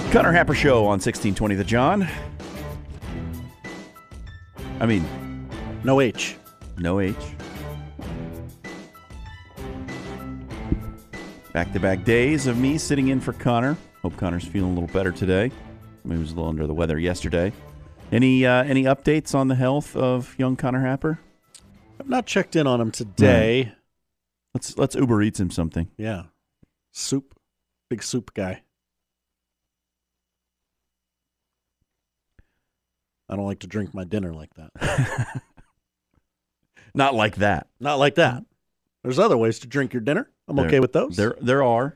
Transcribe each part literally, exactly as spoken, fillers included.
Connor Happer Show on sixteen twenty The John. I mean, no H. No H. Back-to-back days of me sitting in for Connor. Hope Connor's feeling a little better today. He was a little under the weather yesterday. Any uh, any updates on the health of young Connor Happer? I've not checked in on him today. No. Let's let's Uber Eats him something. Yeah. Soup. Big soup guy. I don't like to drink my dinner like that. Not like that. Not like that. There's other ways to drink your dinner. I'm there, okay with those. There there are.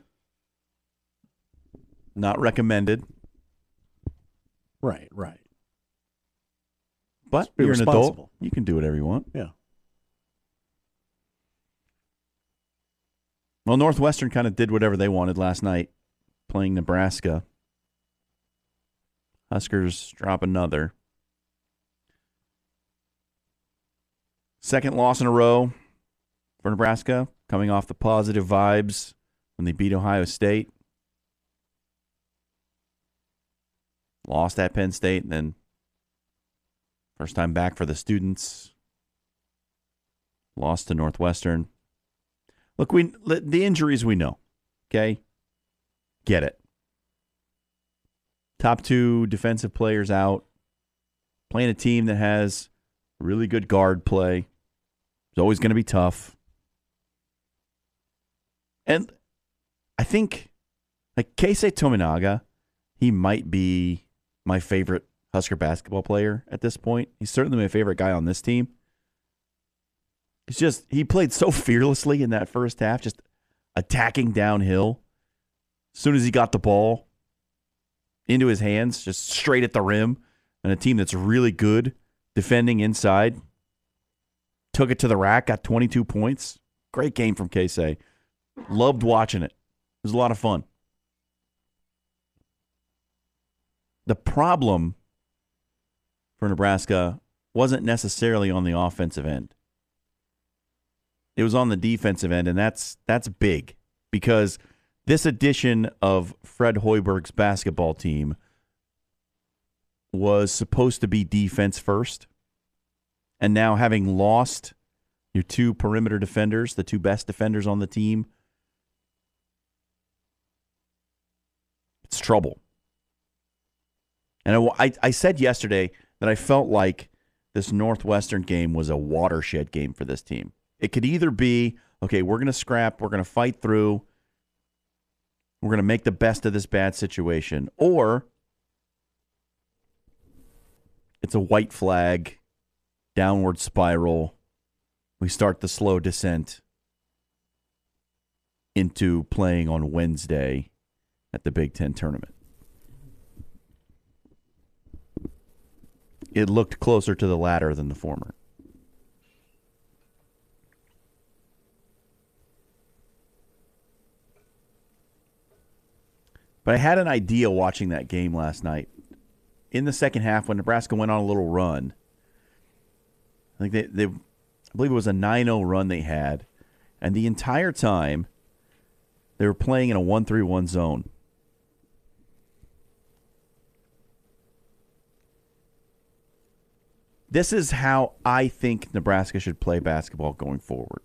Not recommended. Right, right. But you're an adult. You can do whatever you want. Yeah. Well, Northwestern kind of did whatever they wanted last night, playing Nebraska. Huskers drop another. Second loss in a row for Nebraska, coming off the positive vibes when they beat Ohio State. Lost at Penn State, and then first time back for the students. Lost to Northwestern. Look, we the injuries we know, okay? Get it. Top two defensive players out. Playing a team that has really good guard play. It's always going to be tough. And I think, like, Keisei Tominaga, he might be my favorite Husker basketball player at this point. He's certainly my favorite guy on this team. It's just, he played so fearlessly in that first half, just attacking downhill. As soon as he got the ball into his hands, just straight at the rim, and a team that's really good defending inside. Took it to the rack, got twenty-two points. Great game from Keisei. Loved watching it. It was a lot of fun. The problem for Nebraska wasn't necessarily on the offensive end. It was on the defensive end, and that's that's big because this edition of Fred Hoiberg's basketball team was supposed to be defense first. And now having lost your two perimeter defenders, the two best defenders on the team, it's trouble. And I, I said yesterday that I felt like this Northwestern game was a watershed game for this team. It could either be, okay, we're going to scrap, we're going to fight through, we're going to make the best of this bad situation, or it's a white flag, downward spiral. We start the slow descent into playing on Wednesday at the Big Ten tournament. It looked closer to the latter than the former. But I had an idea watching that game last night. In the second half, when Nebraska went on a little run, I think they, they, I believe it was a nine oh run they had, and the entire time they were playing in a one three one zone. This is how I think Nebraska should play basketball going forward.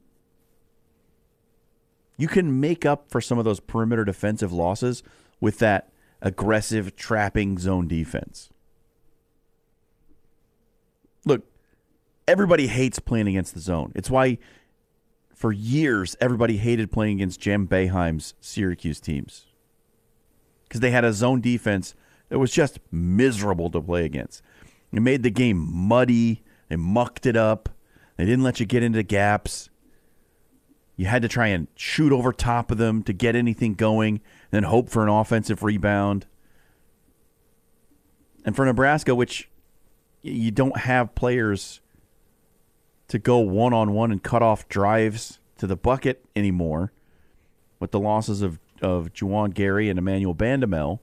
You can make up for some of those perimeter defensive losses with that aggressive trapping zone defense. Look, everybody hates playing against the zone. It's why for years everybody hated playing against Jem Boeheim's Syracuse teams. Because they had a zone defense that was just miserable to play against. It made the game muddy. They mucked it up. They didn't let you get into gaps. You had to try and shoot over top of them to get anything going, and then hope for an offensive rebound. And for Nebraska, which you don't have players to go one-on-one and cut off drives to the bucket anymore with the losses of, of Juwan Gary and Emmanuel Bandamel,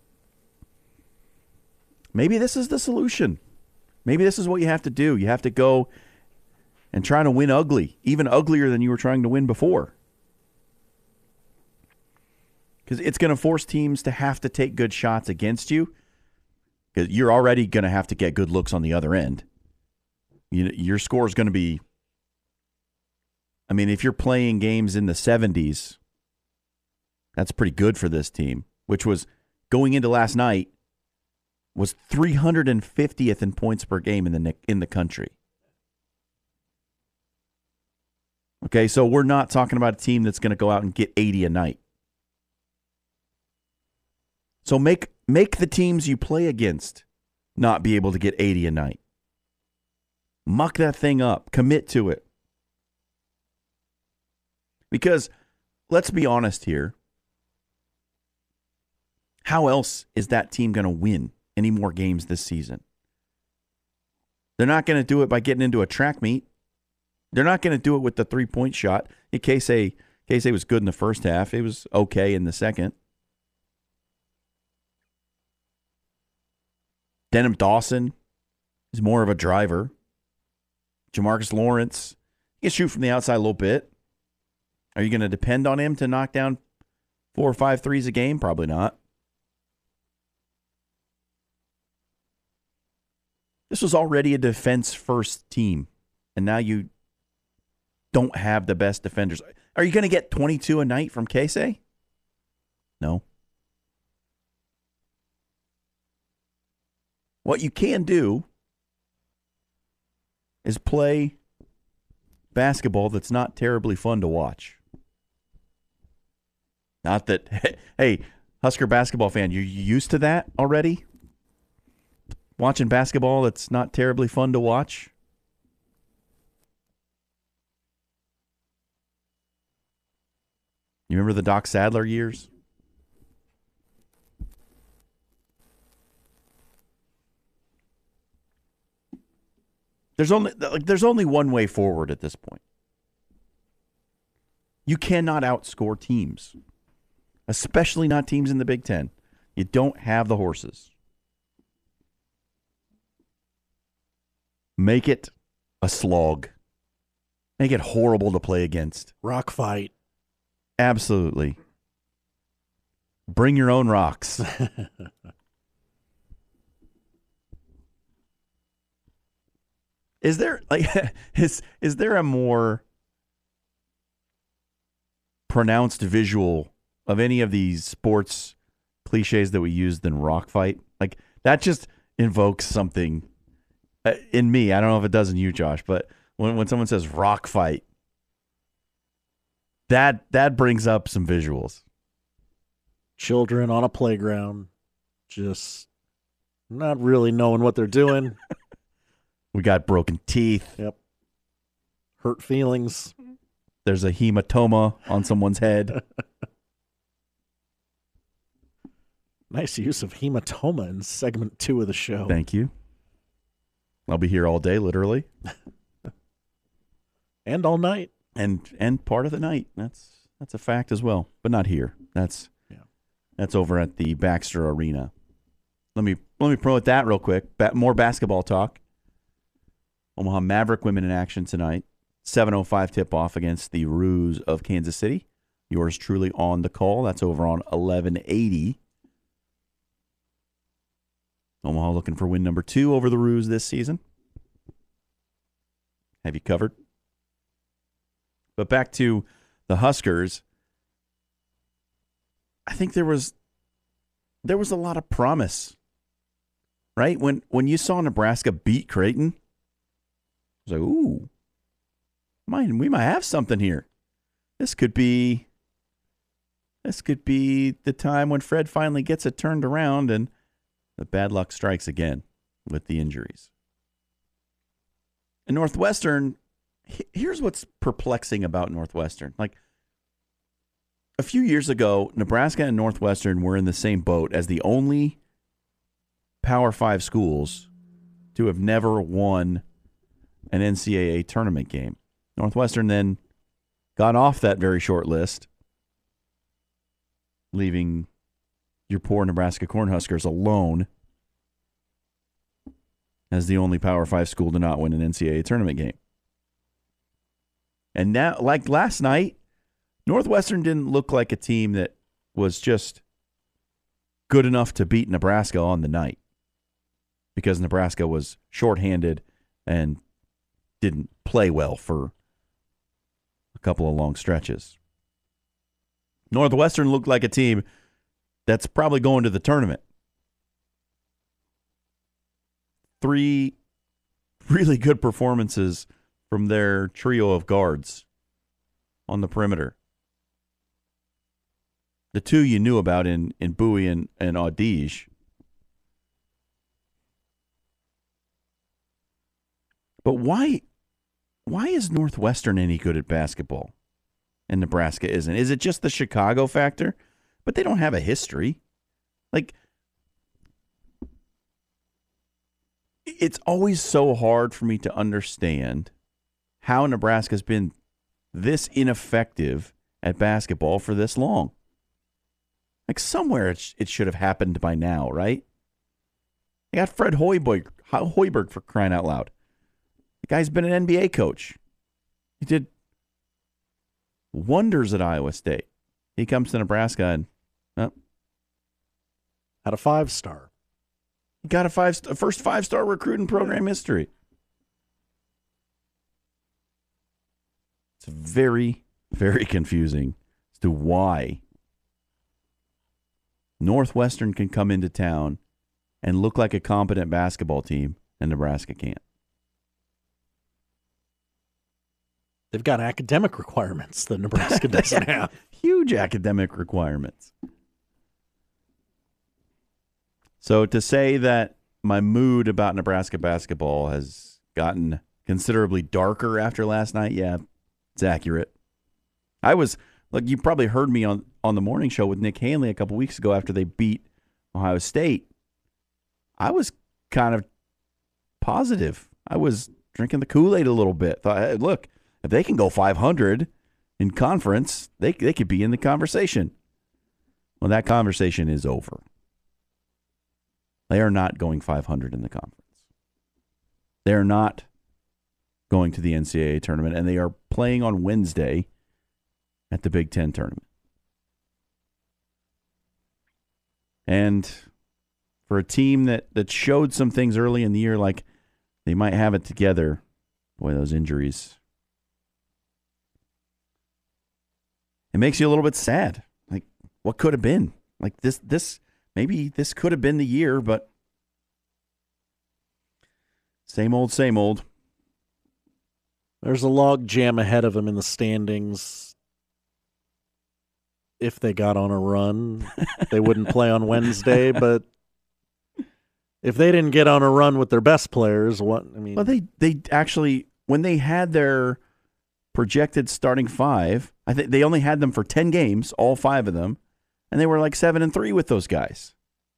maybe this is the solution. Maybe this is what you have to do. You have to go and try to win ugly, even uglier than you were trying to win before. because it's going to force teams to have to take good shots against you, because you're already going to have to get good looks on the other end. You, your score is going to be, I mean, if you're playing games in the seventies, that's pretty good for this team, which was going into last night was three hundred fiftieth in points per game in the in the country. Okay, so we're not talking about a team that's going to go out and get eighty a night. So make make the teams you play against not be able to get eighty a night. Muck that thing up. Commit to it. Because let's be honest here. How else is that team going to win any more games this season? They're not going to do it by getting into a track meet. They're not going to do it with the three-point shot. Casey, Casey was good in the first half. It was okay in the second. Denham Dawson is more of a driver. Jamarcus Lawrence, he can shoot from the outside a little bit. Are you going to depend on him to knock down four or five threes a game? Probably not. This was already a defense-first team, and now you don't have the best defenders. Are you going to get twenty-two a night from Casey? No. What you can do is play basketball that's not terribly fun to watch. Not that, hey, Husker basketball fan, you're used to that already? Watching basketball that's not terribly fun to watch? You remember the Doc Sadler years? There's only like there's only one way forward at this point. You cannot outscore teams, especially not teams in the Big Ten. You don't have the horses. Make it a slog. Make it horrible to play against. Rock fight. Absolutely. Bring your own rocks. Is there like is is there a more pronounced visual of any of these sports cliches that we use than rock fight? Like that just invokes something in me. I don't know if it does in you, Josh, but when when someone says rock fight, that that brings up some visuals. Children on a playground, just not really knowing what they're doing. We got broken teeth. Yep. Hurt feelings. There's a hematoma on someone's head. Nice use of hematoma in segment two of the show. Thank you. I'll be here all day, literally. And all night. And and part of the night. That's that's a fact as well. But not here. That's yeah. That's over at the Baxter Arena. Let me let me promote that real quick. Ba- more basketball talk. Omaha Maverick women in action tonight. seven oh five tip-off against the Roos of Kansas City. Yours truly on the call. That's over on eleven eighty. Omaha looking for win number two over the Roos this season. Have you covered? But back to the Huskers. I think there was there was a lot of promise. Right? When when you saw Nebraska beat Creighton, I was like, ooh, might, we might have something here. This could be this could be the time when Fred finally gets it turned around, and the bad luck strikes again with the injuries. And Northwestern, here's what's perplexing about Northwestern. Like, a few years ago, Nebraska and Northwestern were in the same boat as the only Power Five schools to have never won an N C double A tournament game. Northwestern then got off that very short list, leaving your poor Nebraska Cornhuskers alone as the only Power Five school to not win an N C double A tournament game. And now, like last night, Northwestern didn't look like a team that was just good enough to beat Nebraska on the night because Nebraska was shorthanded and didn't play well for a couple of long stretches. Northwestern looked like a team that's probably going to the tournament. Three really good performances from their trio of guards on the perimeter. The two you knew about in, in Bowie and, and Audige. But why why is Northwestern any good at basketball and Nebraska isn't? Is it just the Chicago factor? But they don't have a history. Like, it's always so hard for me to understand how Nebraska's been this ineffective at basketball for this long. Like, somewhere it, sh- it should have happened by now, right? They got Fred Hoiberg, Hoiberg for crying out loud. The guy's been an N B A coach. He did wonders at Iowa State. He comes to Nebraska and oh, Had a five-star. he got a five, a first five-star recruit in program history. It's very, very confusing as to why Northwestern can come into town and look like a competent basketball team and Nebraska can't. They've got academic requirements that Nebraska doesn't have. Huge academic requirements. So to say that my mood about Nebraska basketball has gotten considerably darker after last night, yeah, it's accurate. I was, like, you probably heard me on, on the morning show with Nick Hanley a couple weeks ago after they beat Ohio State. I was kind of positive. I was drinking the Kool-Aid a little bit. Thought, hey, look, if they can go five hundred in conference, they they could be in the conversation. Well, that conversation is over. They are not going five hundred in the conference. They are not going to the N C double A tournament, and they are playing on Wednesday at the Big Ten tournament. And for a team that, that showed some things early in the year, like they might have it together, boy, those injuries. It makes you a little bit sad. Like, what could have been? Like, this, this, maybe this could have been the year, but same old, same old. There's a log jam ahead of them in the standings. If they got on a run, they wouldn't play on Wednesday, but if they didn't get on a run with their best players, what, I mean. Well, they, they actually, when they had their projected starting five, I think they only had them for ten games, all five of them, and they were like seven and three with those guys.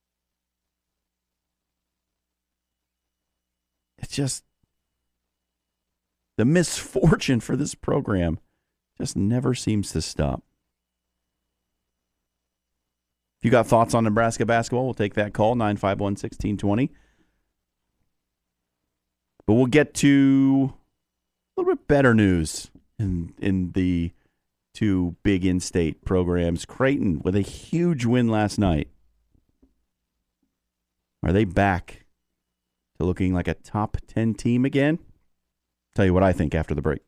It's just the misfortune for this program just never seems to stop. If you got thoughts on Nebraska basketball, we'll take that call, nine five one, one six two zero. But we'll get to a little bit better news in in the two big in-state programs. Creighton with a huge win last night. Are they back to looking like a top ten team again? Tell you what I think after the break.